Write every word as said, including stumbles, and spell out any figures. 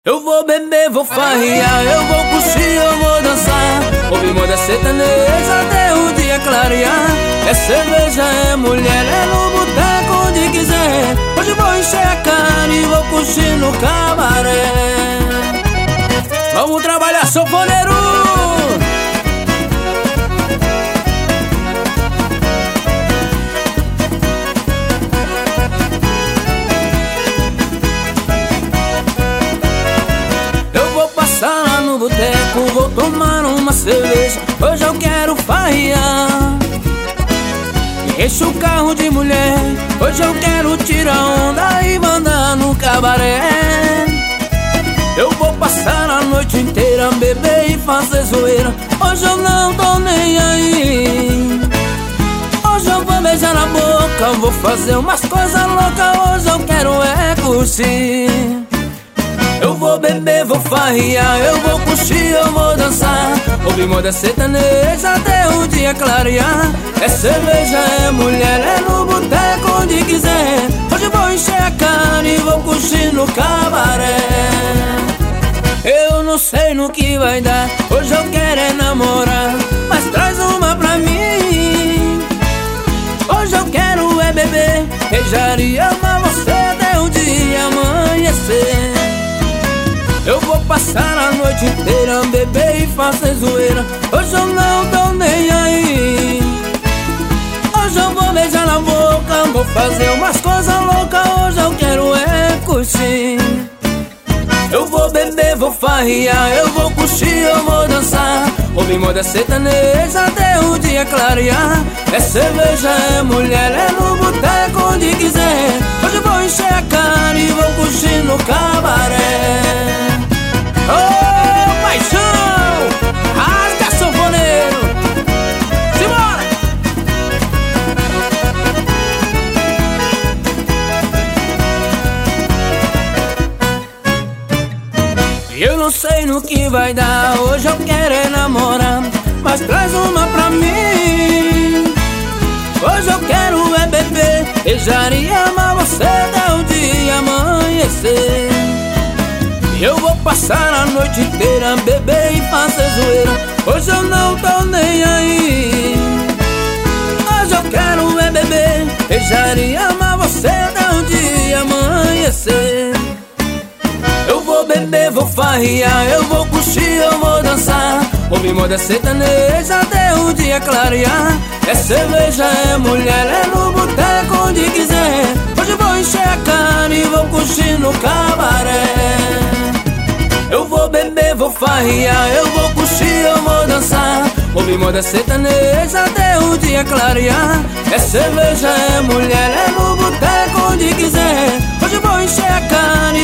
Eu vou beber, vou farrear, eu vou curtir, eu vou dançar. Ouvir moda sertaneja até o dia clarear. É cerveja, é mulher, é no boteco onde quiser. Hoje vou encher a cara e vou curtir no cabaré. Vamos trabalhar, sanfoneiro! Lá no boteco, vou tomar uma cerveja. Hoje eu quero farrear. Enche o carro de mulher. Hoje eu quero tirar onda e mandar no cabaré. Eu vou passar a noite inteira, beber e fazer zoeira. Hoje eu não tô nem aí. Hoje eu vou beijar na boca, vou fazer umas coisas loucas. Hoje eu quero é curtir. Eu vou beber, vou farrear, eu vou curtir, eu vou dançar. Ouvir moda sertaneja até o dia clarear. É cerveja, é mulher, é no boteco onde quiser. Hoje vou encher a cara e vou curtir no cabaré. Eu não sei no que vai dar, hoje eu quero é namorar. Mas traz uma pra mim. Hoje eu quero é beber, beijar e amar você até o dia amanhecer. Eu vou passar a noite inteira, beber e fazer zoeira. Hoje eu não tô nem aí. Hoje eu vou beijar na boca, vou fazer umas coisas loucas. Hoje eu quero é curtir. Eu vou beber, vou farrear, eu vou curtir, eu vou dançar. Ouvir moda sertaneja até o dia clarear. É cerveja, é mulher, é no boteco onde quiser. Hoje eu vou encher a cara e vou curtir no cabaré. Ô, oh, paixão! Rasga, sanfoneiro! Simbora! Eu não sei no que vai dar, hoje eu quero é namorar. Mas traz uma pra mim. Hoje eu quero é beber, beijar e amar você até o dia amanhecer. Eu vou passar a noite inteira, beber e fazer zoeira. Hoje eu não tô nem aí. Hoje eu quero é beber, beijar e amar você até o dia amanhecer. Eu vou beber, vou farrear, eu vou curtir, eu vou dançar. Ouvir moda sertaneja até o dia clarear. É cerveja, é mulher, é no boteco onde quiser. Hoje vou encher a cara e vou curtir no cabaré. Eu vou beber, vou farrear, eu vou curtir, eu vou dançar. Ouvir moda sertaneja até o dia clarear. É cerveja, é mulher, é no boteco onde quiser. Hoje vou encher a cara